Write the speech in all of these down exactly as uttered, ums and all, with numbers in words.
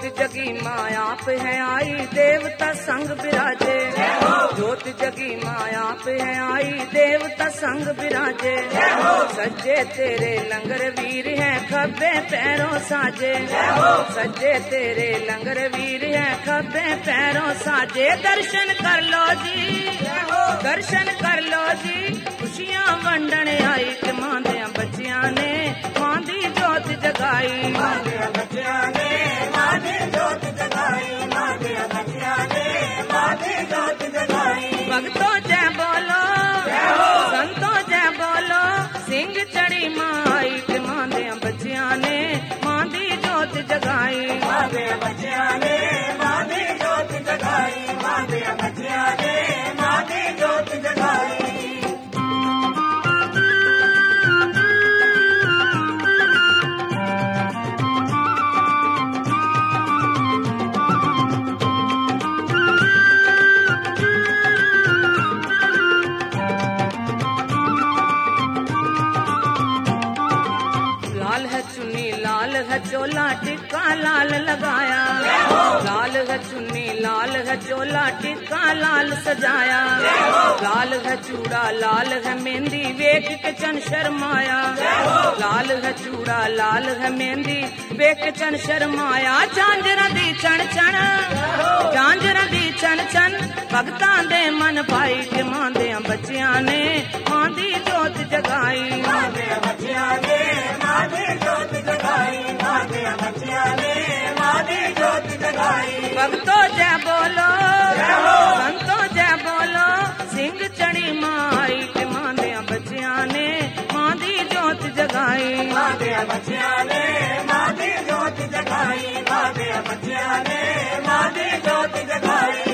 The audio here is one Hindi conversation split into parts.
जगी माँ आप है आई, देवता संग विराजे। ज्योत जगी माँ आप है आई, देवता संग विराजे। सज्जे तेरे लंगर वीर हैं, खब्बे पैरों साजे। सज्जे तेरे लंगर वीर हैं, खब्बे पैरों साजे। दर्शन कर लो जी, दर्शन कर लो जी, खुशियां वंडन आई के मां दे बच्चियां ने मां दी जोत जगाई। मां दे बच्चियां ने मां दी जोत जगाई, मां दे बच्चियां ने मां दी जोत जगाई। भक्तों जय बोलो, संतों जय बोलो, सिंह चढ़ी मां आई के मां दे बच्चियां ने मां दी जोत जगाई। मां दे बच्चियां ने मां दी जोत जगाई, मां दे बच्चियां ने मां दी जोत जगाई। चोला टिक्का लाल लगाया, लाल है चुन्नी लाल है चोला टिक्का लाल सजाया। लाल है चूड़ा लाल है मेहंदी वेख के चन शर्माया। लाल है चूड़ा लाल है मेहंदी वेख के चन शर्माया। झांझरा दी चण चण, झांझरा दी चण चण, भगतां दे मन भाई के मां दे बच्चियां ने मां दी जोत जगाई। मां दे बच्चियां ने मां दी जोत जगाई, मां दे बच्चियां ने मां दी जोत जगाई। भक्तों जय बोलो, संतों जय बोलो, सिंह चढ़ी मां आई के मां दे बच्चियां ने मां दी जोत जगाई। मां दे बच्चियां ने मां दी जोत जगाई, मां दे बच्चियां ने मां दी जोत जगाई।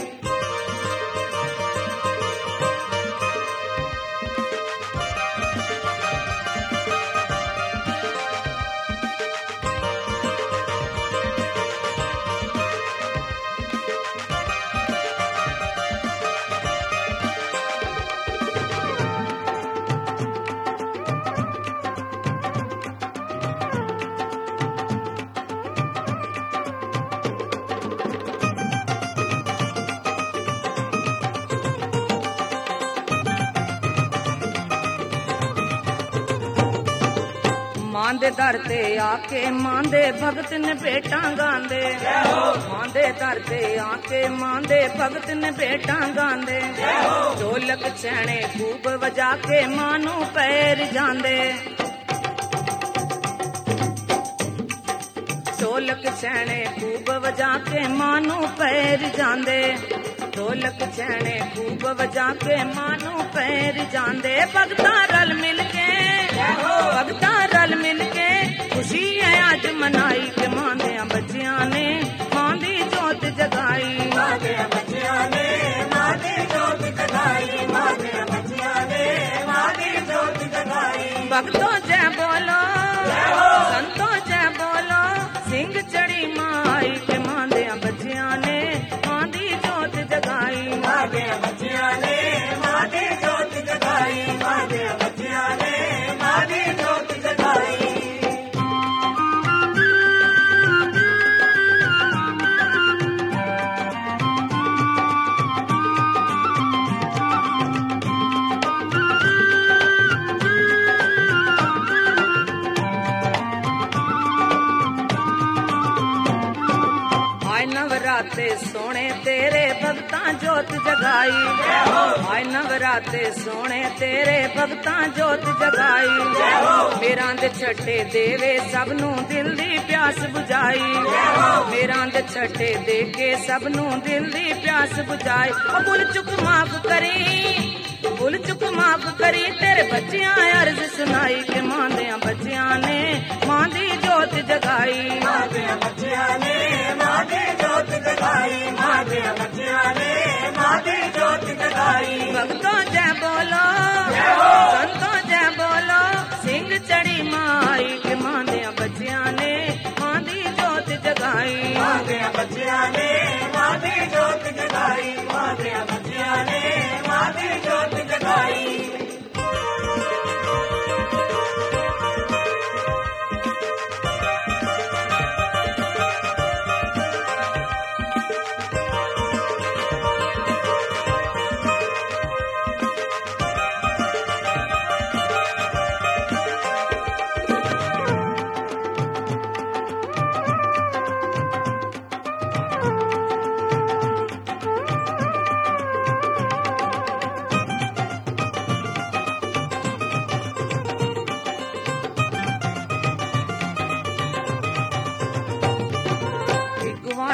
मांदे दर ते आके मांदे भगत ने बेटा गांदे। मांदे दर ते आके मांदे भगत ने बेटा गांदे। ढोलक छेणे खूब वजा के मानू पैर जांदे। ढोलक छेणे खूब वजा के मानू पैर जांदे। ढोलक छेणे खूब वजा के मानू पैर जांदे। भगता रल मिल के, भगता रल मिल के खुशी है आज मनाई के मां दे बच्चियां ने मां दी जोत जगाई। मां दे बच्चियां ने मां दी जोत जगाई, मां दे बच्चियां ने मां दी जोत जगाई। भक्तों जय बोलो, संतों जय बोलो, सिंह चढ़ी मां आई के मां दे बच्चियां ने मां दी जोत जगाई। मां दे बच्चियां ने मां दी जोत जगाई, मां दे बच्चियां ने मां दी जोत जगाई। नवराते सोने तेरे भगतां जोत जगाई। आए नवराते सोने तेरे भगतां जोत जगाई। मेरा दे छठे देवे सबनू दिल दी प्यास बुझाई। मेरा दे छठे दे के सबनू दिल दी प्यास बुझाई। ओ भुल चुक माफ करी, भुल चुक माफ करी, तेरे बच्चियां अर्ज सुनाई के मां दे बच्चियां ने मां दी जोत जगाई। मां दे बच्चियां ने मां दी जोत जगाई, मां दे बच्चियां ने मां दी जोत जगाई। भक्तों जय बोलो, संतों जय बोलो, सिंह चढ़ी मां आई के मां दे बच्चियां ने मां दी जोत जगाई। मां दे बच्चियां ने मां दी जोत जगाई, मां दे बच्चियां ने मां दी जोत जगाई।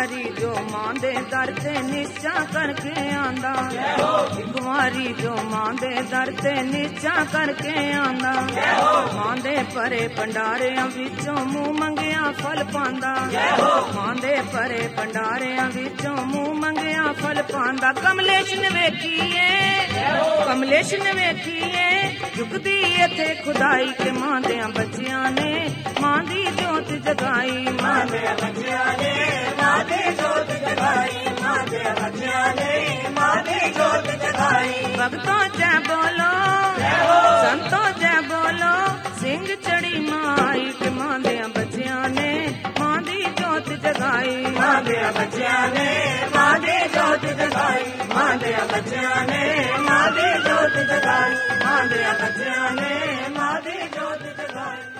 ਵਾਰੀ ਜੋ ਮਾਂ ਦੇ ਦਰ ਤੇ ਨਿਸ਼ਚਾ ਕਰਕੇ ਆਂਦਾ, ਇੱਕ ਵਾਰੀ ਜੋ ਮਾਂ ਦੇ ਦਰ ਤੇ ਨਿਸ਼ਚਾ ਕਰਕੇ ਆਂਦਾ, ਮਾਂ ਦੇ ਭਰੇ ਭੰਡਾਰਿਆਂ ਵਿੱਚੋਂ ਮੂੰਹ ਮੰਗਿਆ ਫਲ ਪਾਂਦਾ, ਮਾਂ ਦੇ ਭਰੇ ਭੰਡਾਰਿਆਂ ਵਿੱਚੋਂ ਮੂੰਹ ਮੰਗਿਆ ਫਲ ਪਾਂਦਾ। ਕਮਲੇਸ਼ ਨੇ ਵੇਖੀਏ, ਕਮਲੇਸ਼ ਨੇ ਵੇਖੀਏ ਝੁਕਦੀ ਇੱਥੇ ਖੁਦਾਈ ਕੇ ਮਾਂ ਦੇ ਬੱਚਿਆਂ ਨੇ ਮਾਂ ਦੀ ਜੋਤ ਜਗਾਈ, ਮਾਂ ਦੇ ਬੱਚਿਆਂ ਨੇ ਮਾਂ ਦੀ ਜੋਤ ਜਗਾਈ, ਮਾਂ ਦੇ ਬੱਚਿਆਂ ਨੇ ਮਾਂ ਦੀ ਜੋਤ ਜਗਾਈ। ਭਗਤੋਂ ਜੈ ਬੋਲੋ, ਸੰਤੋਂ ਜੈ ਬੋਲੋ, ਸਿੰਘ ਚੜੀ ਮਾਈ ਕਿ ਮਾਂ ਦੇ ਬੱਚਿਆਂ ਨੇ ਮਾਂ ਦੀ ਜੋਤ ਜਗਾਈ, ਮਾਂ ਦੇ ਬੱਚਿਆਂ ਨੇ ਮਾਂ ਦੀ ਜੋਤ ਜਗਾਈ, ਮਾਂ ਦੇ ਬੱਚਿਆਂ ਨੇ ਮਾਂ ਦੀ ਜੋਤ ਜਗਾਈ, ਮਾਂ ਦੇ ਬੱਚਿਆਂ ਨੇ ਮਾਂ ਦੀ ਜੋਤ ਜਗਾਈ।